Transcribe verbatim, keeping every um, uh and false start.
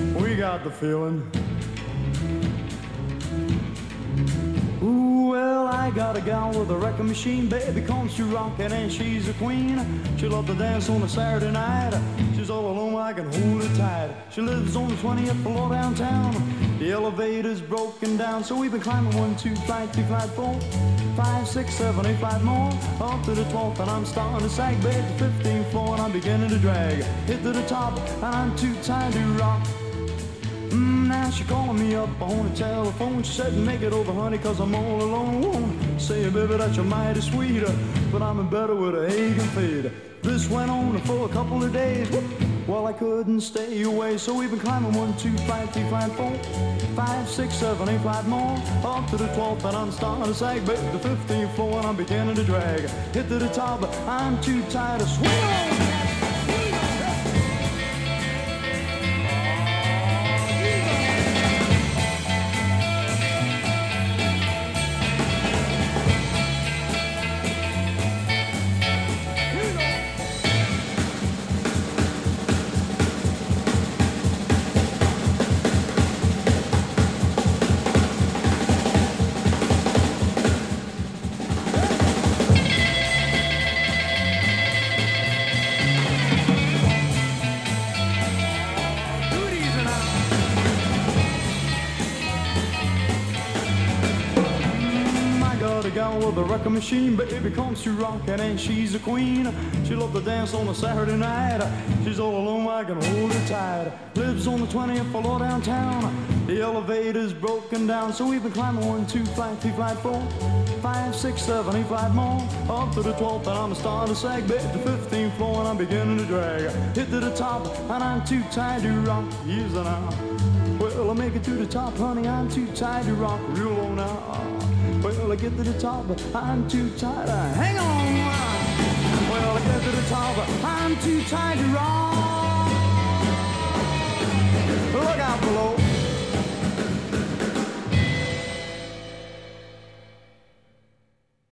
We got the feeling. Ooh, well, I got a gal with a wrecking machine. Baby comes to rockin' and she's a queen. She loves to dance on a Saturday night. She's all alone, I can hold her tight. She lives on the twentieth floor downtown. The elevator's broken down, so we've been climbing one, two, flight, two, flight, four, five, six, seven, eight, flight more. Up to the twelfth and I'm starting to sag. Back to fifteenth floor and I'm beginning to drag. Hit to the top and I'm too tired to rock. Mm, now she calling me up on the telephone. She said, make it over, honey, cause I'm all alone. Say, baby, that you're mighty sweet, but I'm in better with a ache and fade. This went on for a couple of days. Well, I couldn't stay away, so we've been climbing one, two, flight, three, flight, four, five, six, seven, eight, flight more. Up to the twelfth and I'm starting to sag. Back to the fifteenth floor and I'm beginning to drag. Hit to the top, I'm too tired to swing on. With a wrecking machine, baby comes to rockin' and she's a queen. She loves to dance on a Saturday night. She's all alone, I can hold her tight. Lives on the twentieth floor downtown. The elevator's broken down, so we've been climbing one, two, flight, three, flight, four, five, six, seven, eight, flight more. Up to the twelfth and I'm starting to sag. Back to the fifteenth floor and I'm beginning to drag. Hit to the top and I'm too tired to rock. Yes, now. Well, I make it to the top, honey, I'm too tired to rock. Real low now. Well, I get to the top, I'm too tired to hang on. Well, I get to the top, I'm too tired to rock.